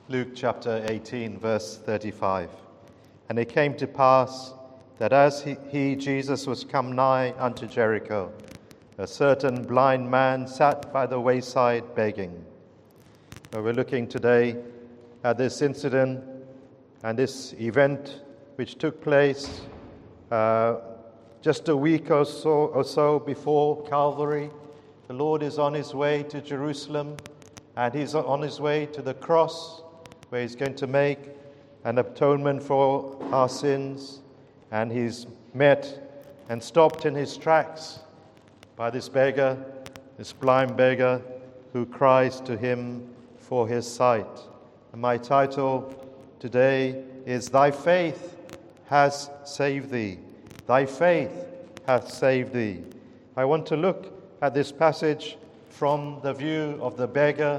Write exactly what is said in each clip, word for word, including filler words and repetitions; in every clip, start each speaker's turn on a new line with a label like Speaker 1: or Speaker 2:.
Speaker 1: Luke chapter eighteen, verse thirty-five. And it came to pass that as he, he, Jesus, was come nigh unto Jericho, a certain blind man sat by the wayside begging. So we're looking today at this incident and this event which took place uh, just a week or so, or so before Calvary. The Lord is on his way to Jerusalem, and he's on his way to the cross, where he's going to make an atonement for our sins. And he's met and stopped in his tracks by this beggar, this blind beggar, who cries to him for his sight. And my title today is Thy Faith Has Saved Thee. Thy faith hath saved thee. I want to look at this passage from the view of the beggar,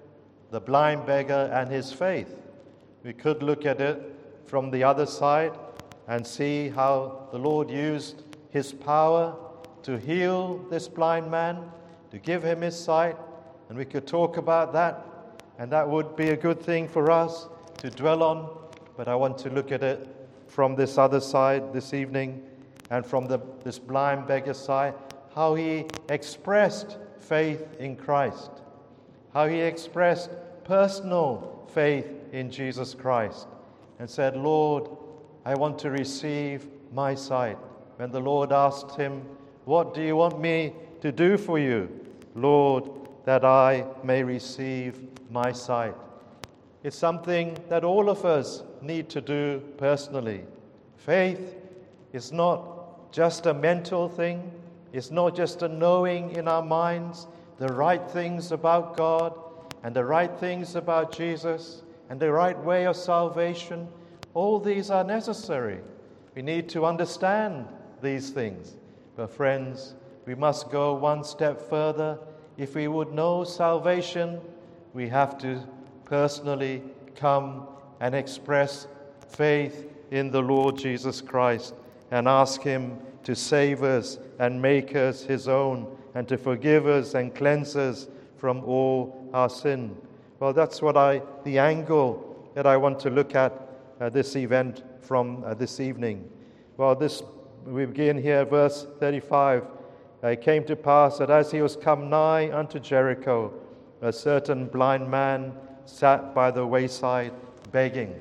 Speaker 1: the blind beggar, and his faith. We could look at it from the other side and see how the Lord used his power to heal this blind man, to give him his sight, and we could talk about that, and that would be a good thing for us to dwell on. But I want to look at it from this other side this evening, and from the, this blind beggar side, how he expressed faith in Christ, how he expressed personal faith in Jesus Christ, and said, Lord, I want to receive my sight. When the Lord asked him, what do you want me to do for you? Lord, that I may receive my sight. It's something that all of us need to do personally. Faith is not just a mental thing. It's not just a knowing in our minds the right things about God and the right things about Jesus and the right way of salvation. All these are necessary. We need to understand these things. But friends, we must go one step further. If we would know salvation, we have to personally come and express faith in the Lord Jesus Christ and ask him to save us and make us his own, and to forgive us and cleanse us from all our sin. Well, that's what I, the angle that I want to look at uh, this event from uh, this evening. Well, this we begin here, verse thirty-five. It came to pass that as he was come nigh unto Jericho, a certain blind man sat by the wayside begging.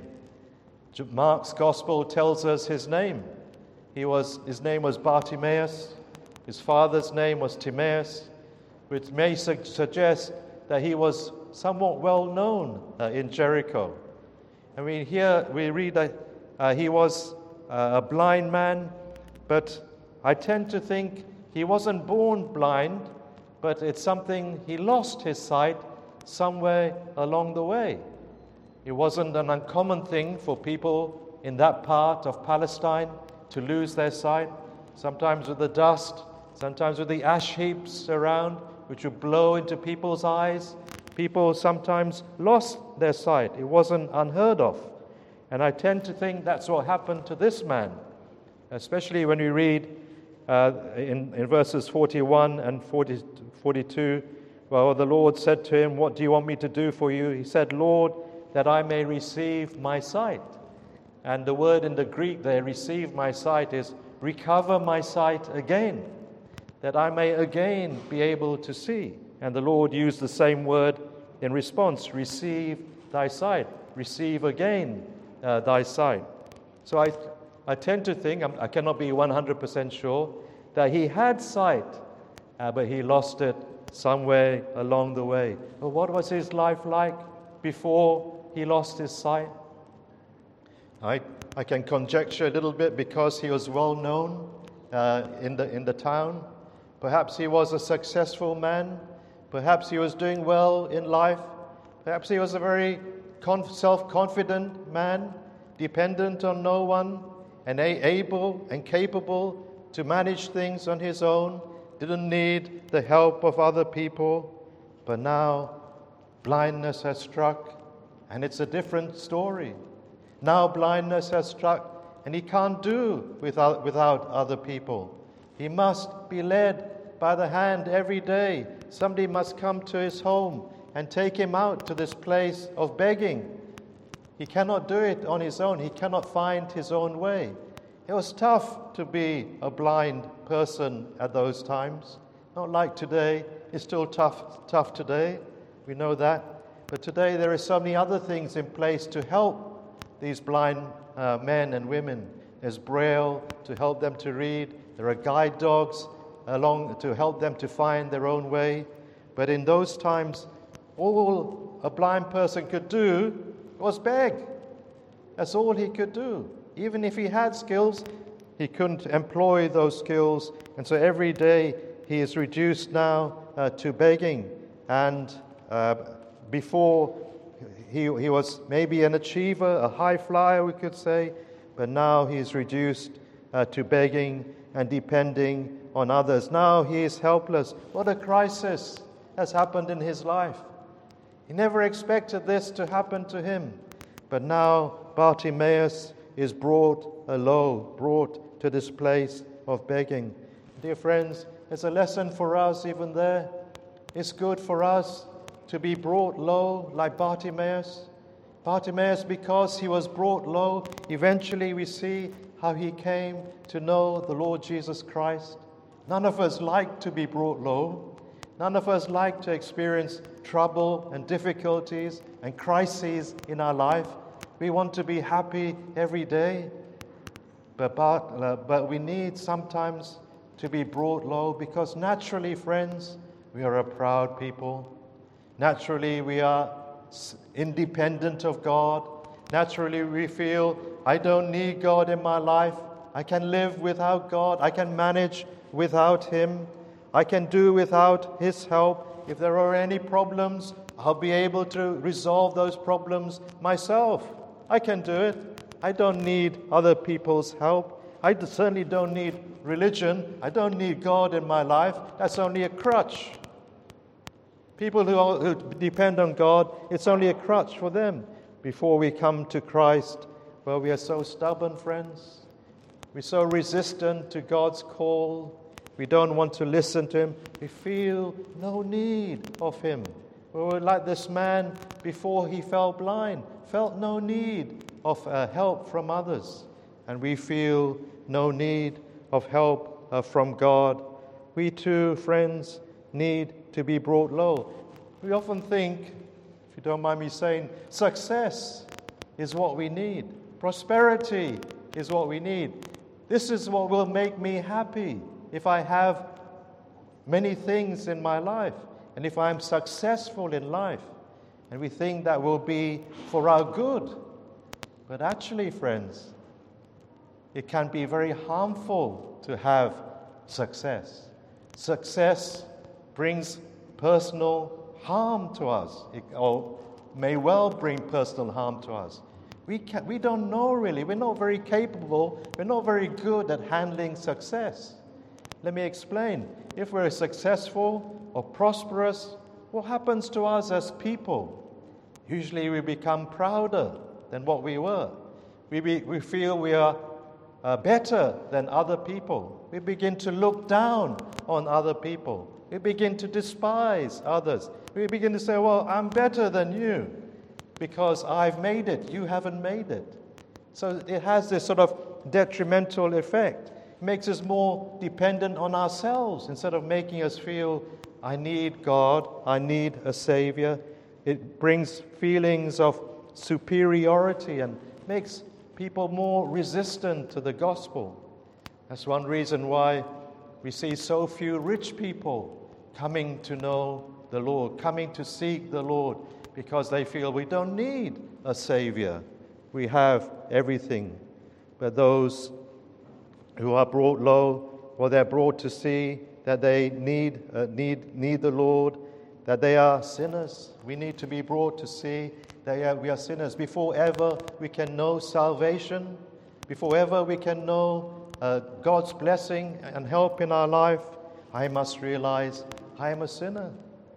Speaker 1: Mark's gospel tells us his name. He was, his name was Bartimaeus. His father's name was Timaeus, which may su- suggest that he was somewhat well known uh, in Jericho. And we hear, we read that uh, he was uh, a blind man, but I tend to think he wasn't born blind, but it's something he lost his sight somewhere along the way. It wasn't an uncommon thing for people in that part of Palestine to lose their sight, sometimes with the dust, sometimes with the ash heaps around, which would blow into people's eyes. People sometimes lost their sight. It wasn't unheard of. And I tend to think that's what happened to this man, especially when we read uh, in, in verses forty-one and forty, forty-two, well, the Lord said to him, what do you want me to do for you? He said, Lord, that I may receive my sight. And the word in the Greek there, receive my sight, is recover my sight again, that I may again be able to see. And the Lord used the same word in response, receive thy sight, receive again uh, thy sight. So I, I tend to think, I'm, I cannot be one hundred percent sure, that he had sight, uh, but he lost it somewhere along the way. But what was his life like before he lost his sight? I, I can conjecture a little bit because he was well known uh, in the in the town. Perhaps he was a successful man. Perhaps he was doing well in life. Perhaps he was a very conf- self-confident man, dependent on no one, and a- able and capable to manage things on his own, didn't need the help of other people. But now blindness has struck, and it's a different story. Now blindness has struck, and he can't do without, without other people. He must be led by the hand every day. Somebody must come to his home and take him out to this place of begging He cannot do it on his own. He cannot find his own way. It was tough to be a blind person at those times. Not like today. It's still tough, tough today. We know that. But today there are so many other things in place to help these blind uh, men and women. There's Braille to help them to read. There are guide dogs along to help them to find their own way. But in those times, all a blind person could do was beg. That's all he could do. Even if he had skills, he couldn't employ those skills. And so every day he is reduced now uh, to begging. And uh, before he, he was maybe an achiever, a high flyer, we could say. But now he is reduced uh, to begging and depending on others. Now he is helpless. What a crisis has happened in his life. He never expected this to happen to him. But now Bartimaeus is brought low, brought to this place of begging. Dear friends, there's a lesson for us even there. It's good for us to be brought low like Bartimaeus. Bartimaeus, because he was brought low, eventually we see how he came to know the Lord Jesus Christ. None of us like to be brought low. None of us like to experience trouble and difficulties and crises in our life. We want to be happy every day. But, but, uh, but we need sometimes to be brought low because naturally, friends, we are a proud people. Naturally, we are independent of God. Naturally, we feel, I don't need God in my life. I can live without God. I can manage without Him. I can do without His help. If there are any problems, I'll be able to resolve those problems myself. I can do it. I don't need other people's help. I certainly don't need religion. I don't need God in my life. That's only a crutch. People who, are, who depend on God, it's only a crutch for them. Before we come to Christ, well, we are so stubborn, friends. We're so resistant to God's call. We don't want to listen to Him. We feel no need of Him. We're like this man before he fell blind, felt no need of uh, help from others. And we feel no need of help uh, from God. We too, friends, need to be brought low. We often think, if you don't mind me saying, success is what we need. Prosperity is what we need. This is what will make me happy if I have many things in my life and if I'm successful in life. And we think that will be for our good. But actually, friends, it can be very harmful to have success. Success brings personal harm to us, it, or may well bring personal harm to us. We, can, we don't know really. We're not very capable. We're not very good at handling success. Let me explain. If we're successful or prosperous, what happens to us as people? Usually we become prouder than what we were. We, be, we feel we are uh, better than other people. We begin to look down on other people. We begin to despise others. We begin to say, well, I'm better than you because I've made it. You haven't made it. So it has this sort of detrimental effect. It makes us more dependent on ourselves instead of making us feel, I need God, I need a Savior. It brings feelings of superiority and makes people more resistant to the gospel. That's one reason why we see so few rich people coming to know the Lord, coming to seek the Lord, because they feel we don't need a Savior. We have everything. But those who are brought low, well, they're brought to see that they need, uh, need, need the Lord, that they are sinners. We need to be brought to see that uh, we are sinners. Before ever we can know salvation, before ever we can know uh, God's blessing and help in our life, I must realize I am a sinner.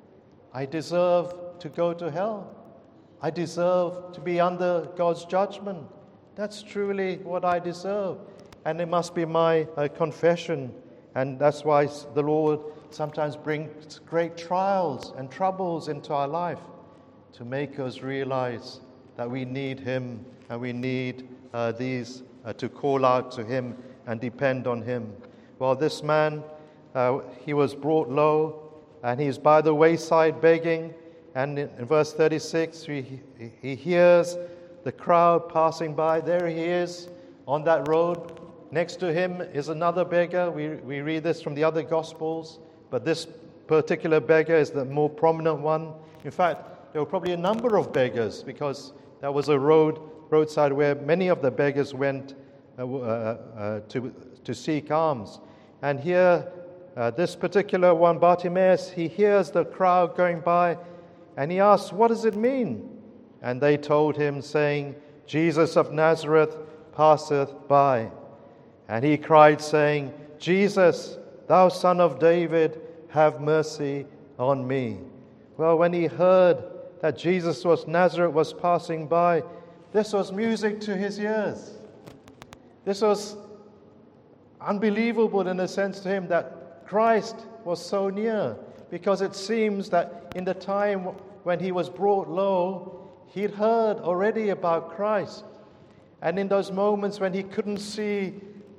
Speaker 1: I deserve to go to hell. I deserve to be under God's judgment. That's truly what I deserve. And it must be my uh, confession. And that's why the Lord sometimes brings great trials and troubles into our life to make us realize that we need him, and we need uh, these uh, to call out to him and depend on him. Well, this man, uh, he was brought low, and he's by the wayside begging. And in, in verse thirty-six, he, he hears the crowd passing by. There he is on that road. Next to him is another beggar. We, we read this from the other Gospels, but this particular beggar is the more prominent one. In fact, there were probably a number of beggars, because that was a road roadside where many of the beggars went uh, uh, uh, to, to seek alms. And here, uh, this particular one, Bartimaeus, he hears the crowd going by, and he asks, "What does it mean?" And they told him, saying, "Jesus of Nazareth passeth by." And he cried, saying, "Jesus, thou Son of David, have mercy on me." Well, when he heard that Jesus was Nazareth was passing by, this was music to his ears. This was unbelievable in a sense to him, that Christ was so near, because it seems that in the time when he was brought low, he'd heard already about Christ. And in those moments when he couldn't see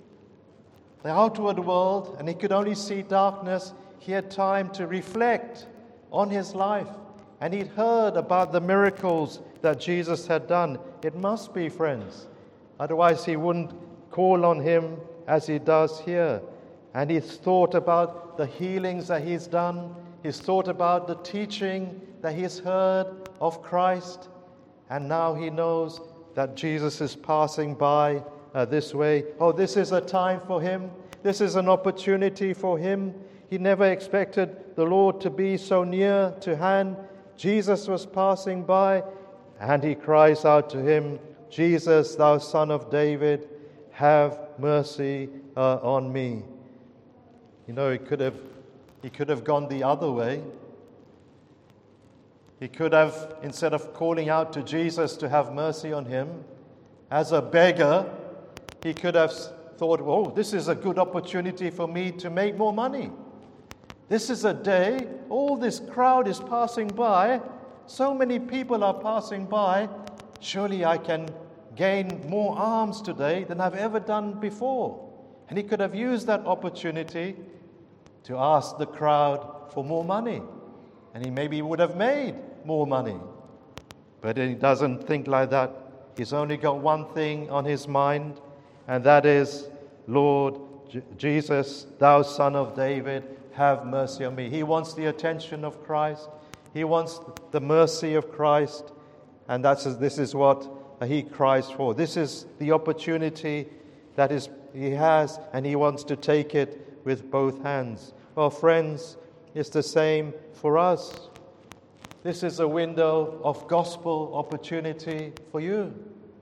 Speaker 1: the outward world and he could only see darkness, he had time to reflect on his life. And he'd heard about the miracles that Jesus had done. It must be, friends. Otherwise he wouldn't call on him as he does here. And he's thought about the healings that he's done. He's thought about the teaching that he's heard of Christ. And now he knows that Jesus is passing by uh, this way. Oh, this is a time for him. This is an opportunity for him. He never expected the Lord to be so near to hand. Jesus was passing by, and he cries out to him, "Jesus, thou Son of David, have mercy uh, on me." You know, he could have he could have gone the other way. He could have, instead of calling out to Jesus to have mercy on him, as a beggar, he could have thought, "Oh, this is a good opportunity for me to make more money. This is a day, all this crowd is passing by, so many people are passing by, surely I can gain more alms today than I've ever done before." And he could have used that opportunity to ask the crowd for more money, and he maybe would have made more money. But he doesn't think like that. He's only got one thing on his mind, and that is, "Lord J- Jesus, thou Son of David, have mercy on me." He wants the attention of Christ. He wants the mercy of Christ, and that's this is what he cries for. This is the opportunity that is he has, and he wants to take it with both hands. Well, friends, it's the same for us. This is a window of gospel opportunity for you.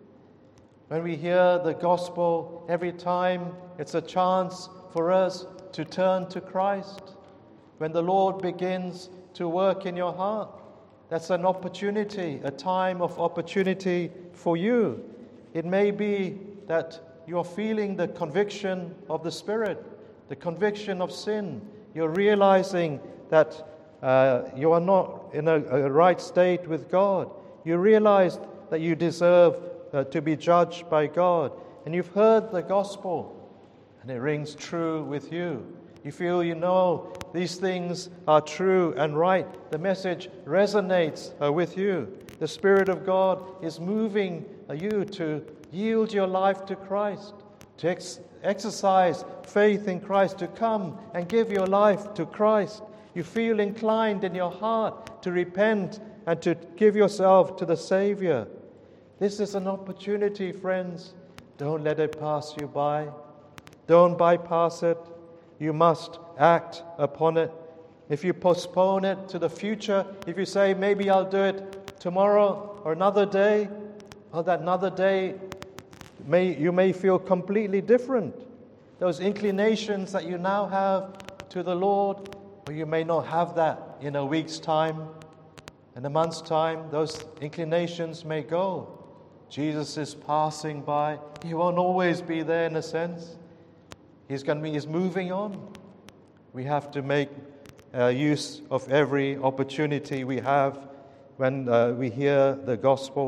Speaker 1: When we hear the gospel, every time it's a chance for us to turn to Christ. When the Lord begins to work in your heart, that's an opportunity, a time of opportunity for you. It may be that you're feeling the conviction of the Spirit, the conviction of sin. You're realizing that uh, you are not in a, a right state with God. You realize that you deserve uh, to be judged by God. And you've heard the gospel, and it rings true with you. You feel you know these things are true and right. The message resonates uh, with you. The Spirit of God is moving uh, you to yield your life to Christ, to ex- exercise faith in Christ, to come and give your life to Christ. You feel inclined in your heart to repent and to give yourself to the Savior. This is an opportunity, friends. Don't let it pass you by. Don't bypass it. You must act upon it. If you postpone it to the future, if you say, maybe I'll do it tomorrow or another day, well, that another day, may you may feel completely different. Those inclinations that you now have to the Lord, or you may not have that in a week's time, in a month's time, those inclinations may go. Jesus is passing by. He won't always be there in a sense. He's going to be, he's moving on. We have to make uh, use of every opportunity we have when uh, we hear the gospel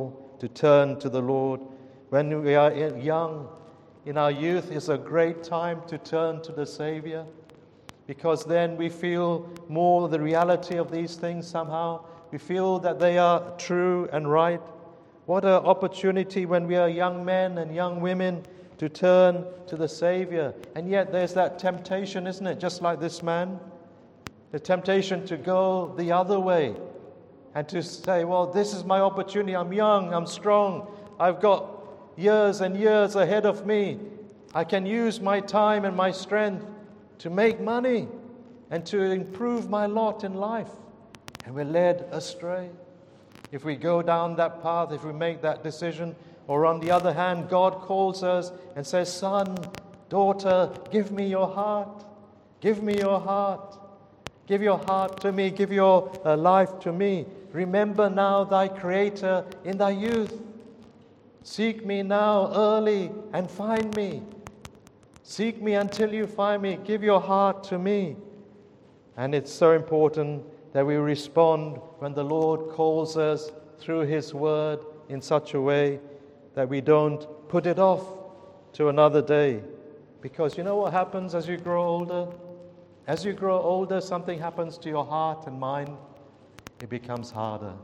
Speaker 1: to turn to the Lord. When we are young, in our youth, is a great time to turn to the Savior, because then we feel more the reality of these things somehow. We feel that they are true and right. What an opportunity when we are young men and young women to turn to the Savior. And yet there's that temptation, isn't it? Just like this man. The temptation to go the other way and to say, well, this is my opportunity. I'm young, I'm strong. I've got years and years ahead of me. I can use my time and my strength to make money and to improve my lot in life. And we're led astray if we go down that path, if we make that decision. Or on the other hand, God calls us and says, son, daughter, give me your heart. Give me your heart. Give your heart to me. Give your uh, life to me. Remember now thy Creator in thy youth. Seek me now early and find me. Seek me until you find me. Give your heart to me. And it's so important that we respond when the Lord calls us through His Word in such a way that we don't put it off to another day. Because you know what happens as you grow older? As you grow older, something happens to your heart and mind. It becomes harder.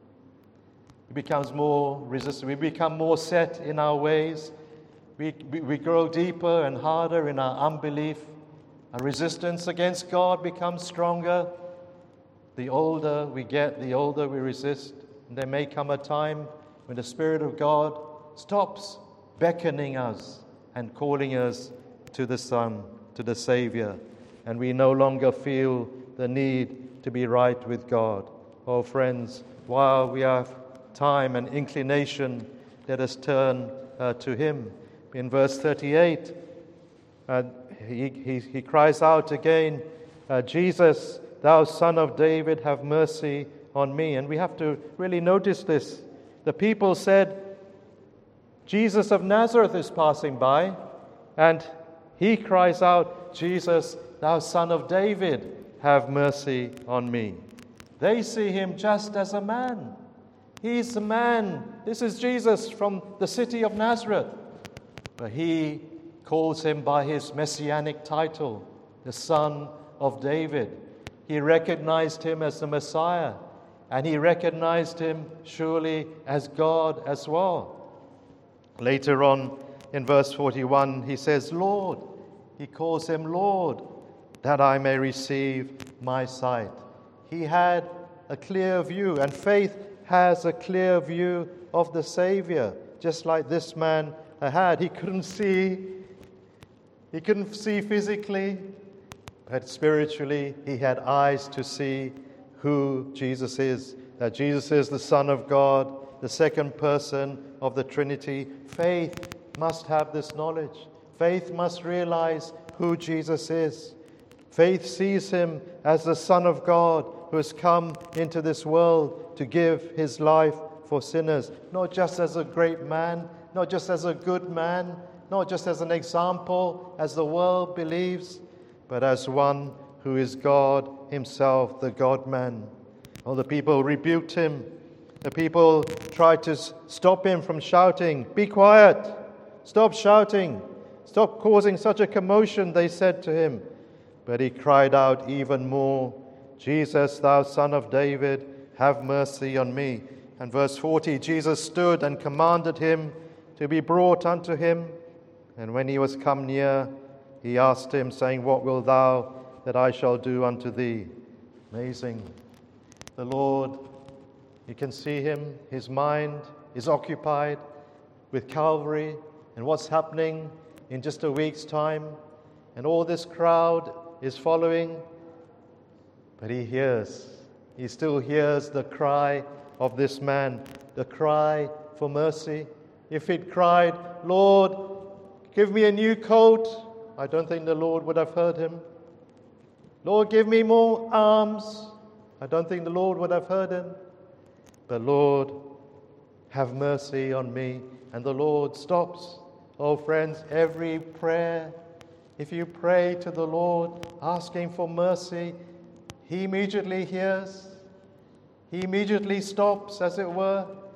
Speaker 1: It becomes more resistant. We become more set in our ways. We, we, we grow deeper and harder in our unbelief. Our resistance against God becomes stronger. The older we get, the older we resist. And there may come a time when the Spirit of God stops beckoning us and calling us to the Son, to the Savior. And we no longer feel the need to be right with God. Oh, friends, while we have time and inclination, let us turn uh, to Him. In verse thirty-eight, uh, he, he, he cries out again, uh, Jesus, thou Son of David, have mercy on me. And we have to really notice this. The people said, Jesus of Nazareth is passing by, and he cries out, Jesus, thou Son of David, have mercy on me. They see him just as a man. He's a man. This is Jesus from the city of Nazareth. But he calls him by his messianic title, the Son of David. He recognized him as the Messiah, and he recognized him surely as God as well. Later on in verse forty-one, he says, Lord. He calls him Lord, that I may receive my sight. He had a clear view, and faith has a clear view of the Savior, just like this man had. He couldn't see, he couldn't see physically, but spiritually he had eyes to see who Jesus is, that Jesus is the Son of God, the second person of the Trinity. Faith must have this knowledge. Faith must realize who Jesus is. Faith sees him as the Son of God who has come into this world to give his life for sinners, not just as a great man, not just as a good man, not just as an example as the world believes, but as one who is God himself, the God-man. All the people rebuked him. The people tried to stop him from shouting, "Be quiet! Stop shouting! Stop causing such a commotion," they said to him. But he cried out even more, "Jesus, thou Son of David, have mercy on me." And verse forty, Jesus stood and commanded him to be brought unto him. And when he was come near, he asked him, saying, "What wilt thou that I shall do unto thee?" Amazing. The Lord, you can see him, his mind is occupied with Calvary and what's happening in just a week's time. And all this crowd is following. But he hears, he still hears the cry of this man, the cry for mercy. If he'd cried, "Lord, give me a new coat," I don't think the Lord would have heard him. "Lord, give me more arms," I don't think the Lord would have heard him. But "Lord, have mercy on me," and the Lord stops. Oh friends, every prayer, if you pray to the Lord asking for mercy, he immediately hears. He immediately stops, as it were,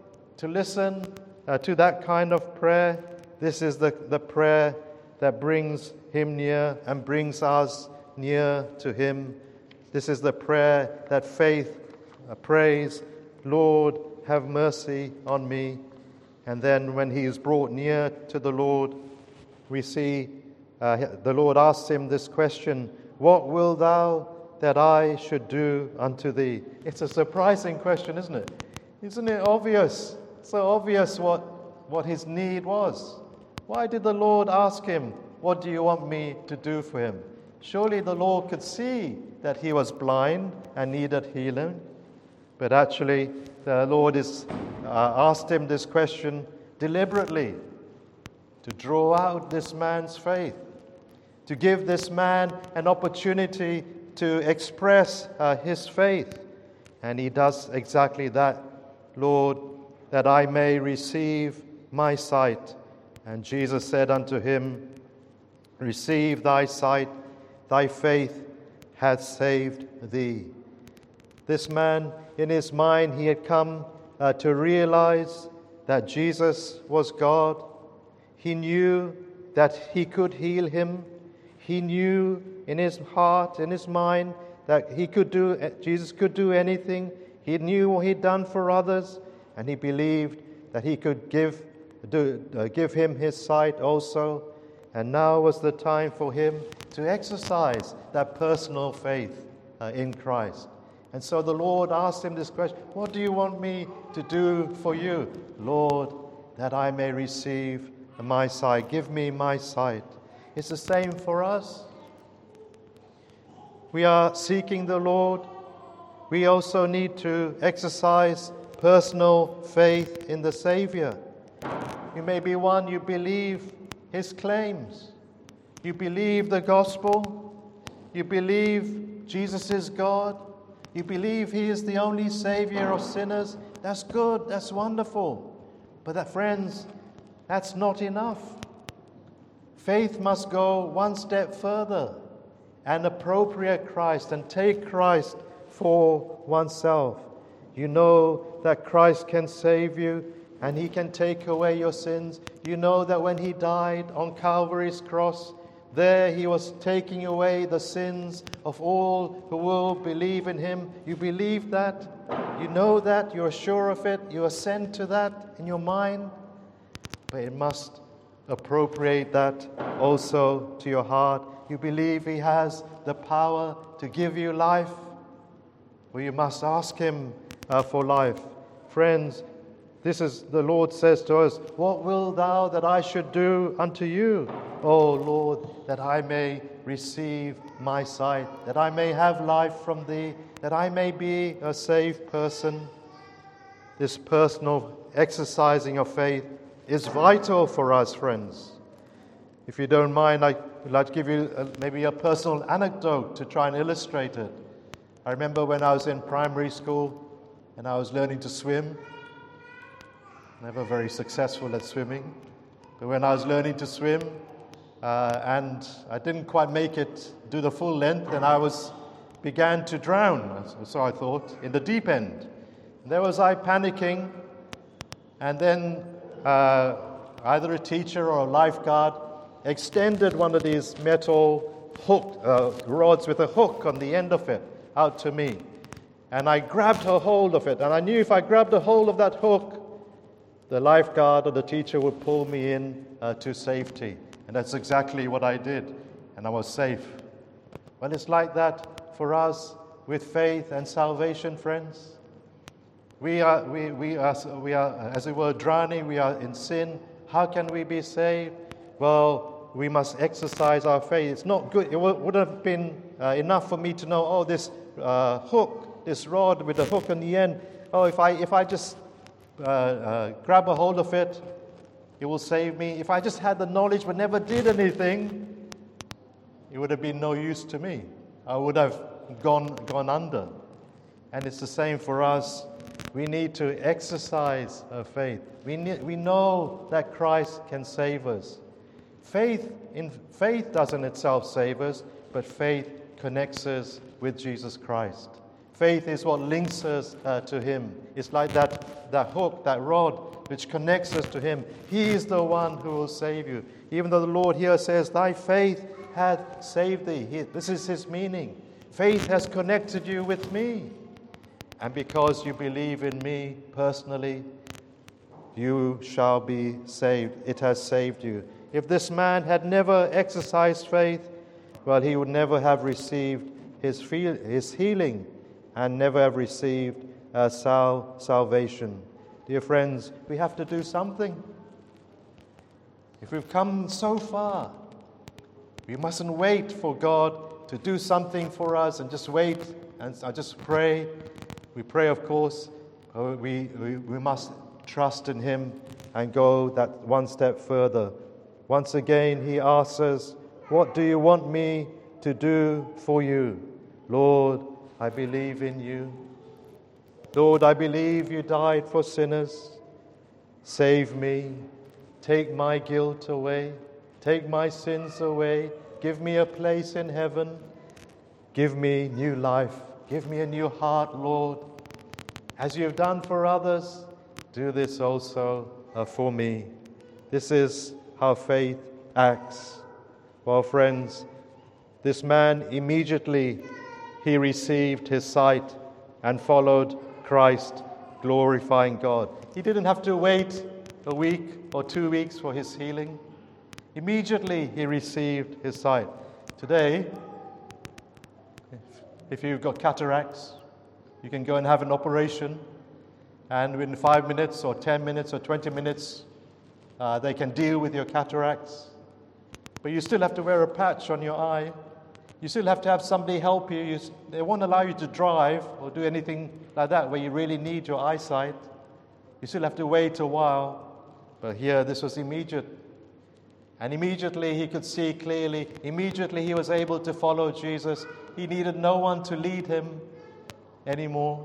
Speaker 1: to listen uh, to that kind of prayer, this is the, the prayer that brings him near and brings us near to him. This is the prayer that faith uh, prays, Lord, have mercy on me. And then when he is brought near to the Lord, we see uh, the Lord asks him this question, what wilt thou that I should do unto thee? It's a surprising question, isn't it? Isn't it obvious? So obvious what, what his need was. Why did the Lord ask him, what do you want me to do for him? Surely the Lord could see that he was blind and needed healing. But actually, the Lord has uh, asked him this question deliberately to draw out this man's faith, to give this man an opportunity to express uh, his faith. And he does exactly that. Lord, that I may receive my sight. And Jesus said unto him, receive thy sight, thy faith hath saved thee. This man, in his mind, he had come uh, to realize that Jesus was God. He knew that he could heal him. He knew in his heart, in his mind, that he could do, Jesus could do anything. He knew what he'd done for others, and he believed that he could give, do, uh, give him his sight also. And now was the time for him to exercise that personal faith uh, in Christ. And so the Lord asked him this question, what do you want me to do for you? Lord, that I may receive my sight. Give me my sight. It's the same for us. We are seeking the Lord. We also need to exercise personal faith in the Savior. You may be one, you believe his claims. You believe the gospel. You believe Jesus is God. You believe he is the only Savior of sinners. That's good. That's wonderful. But that, friends, that's not enough. Faith must go one step further and appropriate Christ and take Christ for oneself. You know that Christ can save you and he can take away your sins. You know that when he died on Calvary's cross, there he was taking away the sins of all who will believe in him. You believe that? You know that? You're sure of it? You assent to that in your mind? But it must appropriate that also to your heart. You believe he has the power to give you life? Well, you must ask him uh, for life. Friends, this is the Lord says to us, what wilt thou that I should do unto you? O Lord, that I may receive my sight, that I may have life from thee, that I may be a saved person. This personal exercising of faith is vital for us, friends. If you don't mind, I'd like to give you a, maybe a personal anecdote to try and illustrate it. I remember when I was in primary school and I was learning to swim. Never very successful at swimming. But when I was learning to swim, uh, and I didn't quite make it, do the full length, and I was began to drown, so I thought, in the deep end. And there was I panicking, and then uh, either a teacher or a lifeguard extended one of these metal hook uh, rods with a hook on the end of it out to me. And I grabbed a hold of it, and I knew if I grabbed a hold of that hook, the lifeguard or the teacher would pull me in uh, to safety. And that's exactly what I did, and I was safe. Well, it's like that for us with faith and salvation, friends. We are, we, we are, we are, as it were, drowning. We are in sin. How can we be saved? Well, we must exercise our faith. It's not good. It would have been uh, enough for me to know, oh, this uh, hook, this rod with the hook on the end, oh, if I, if I just uh, uh, grab a hold of it, it will save me. If I just had the knowledge but never did anything, it would have been no use to me. I would have gone, gone under. And it's the same for us. We need to exercise our faith. We, need, we know that Christ can save us. Faith, in, faith doesn't itself save us, but faith connects us with Jesus Christ. Faith is what links us uh, to him. It's like that, that hook, that rod, which connects us to him. He is the one who will save you. Even though the Lord here says, thy faith hath saved thee. He, this is his meaning. Faith has connected you with me. And because you believe in me personally, you shall be saved. It has saved you. If this man had never exercised faith, well, he would never have received his, feel, his healing and never have received uh, sal- salvation. Dear friends, we have to do something. If we've come so far, we mustn't wait for God to do something for us and just wait and I just pray. We pray, of course, uh, we, we, we must trust in him and go that one step further. Once again, he asks us, what do you want me to do for you? Lord, I believe in you. Lord, I believe you died for sinners. Save me. Take my guilt away. Take my sins away. Give me a place in heaven. Give me new life. Give me a new heart, Lord. As you have done for others, do this also uh, for me. This is how faith acts. Well, friends, this man immediately he received his sight and followed Christ, glorifying God. He didn't have to wait a week or two weeks for his healing. Immediately he received his sight. Today, if you've got cataracts, you can go and have an operation, and within five minutes or ten minutes or twenty minutes, uh, they can deal with your cataracts. But you still have to wear a patch on your eye. You still have to have somebody help you. you. They won't allow you to drive or do anything like that where you really need your eyesight. You still have to wait a while. But here, this was immediate. And immediately he could see clearly. Immediately he was able to follow Jesus. He needed no one to lead him anymore.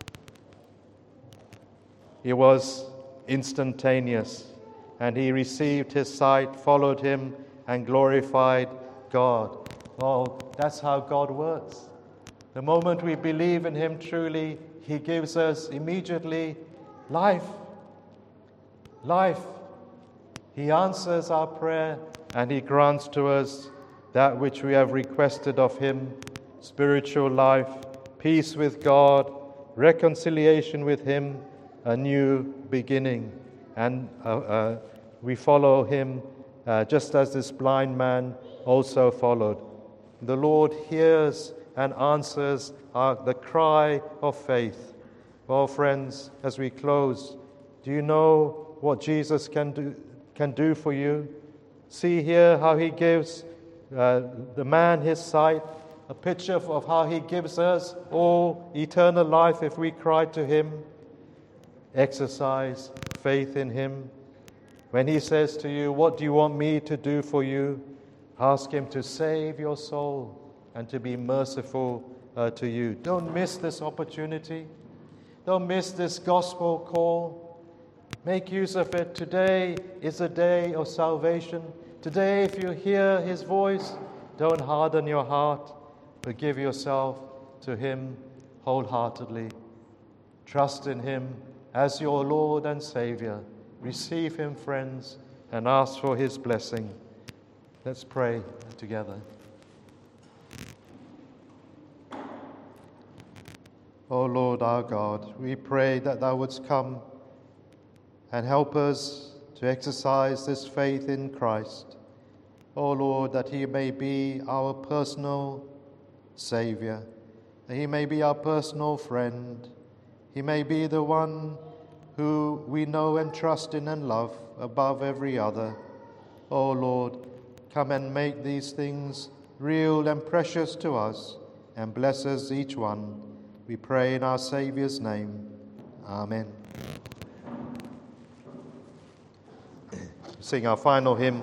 Speaker 1: It was instantaneous. And he received his sight, followed him, and glorified God. Oh, that's how God works. The moment we believe in him truly, he gives us immediately life. Life. He answers our prayer and he grants to us that which we have requested of him: spiritual life, peace with God, reconciliation with him, a new beginning. And uh, uh, we follow him uh, just as this blind man also followed. The Lord hears and answers our, the cry of faith. Well, friends, as we close, do you know what Jesus can do, can do for you? See here how he gives uh, the man his sight, a picture of, of how he gives us all eternal life if we cry to him. Exercise faith in him. When he says to you, what do you want me to do for you? Ask him to save your soul and to be merciful uh, to you. Don't miss this opportunity. Don't miss this gospel call. Make use of it. Today is a day of salvation. Today, if you hear his voice, don't harden your heart, but give yourself to him wholeheartedly. Trust in him as your Lord and Savior. Receive him, friends, and ask for his blessing. Let's pray together. O Lord our God, we pray that thou wouldst come and help us to exercise this faith in Christ. O Lord, that he may be our personal Savior, that he may be our personal friend, he may be the one who we know and trust in and love above every other. O Lord, come and make these things real and precious to us, and bless us each one. We pray in our Saviour's name. Amen. Sing our final hymn.